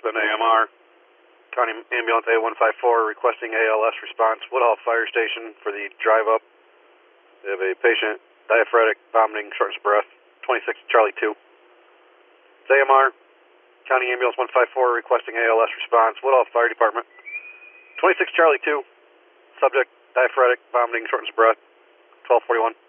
Wilson, AMR. County Ambulance A154 requesting ALS response. Woodhull Fire Station for the drive up. We have a patient, diaphoretic, vomiting, shortness of breath. 26 Charlie 2. It's AMR. County Ambulance 154 requesting ALS response. Woodhull Fire Department. 26 Charlie 2. Subject, diaphoretic, vomiting, shortness of breath. 1241.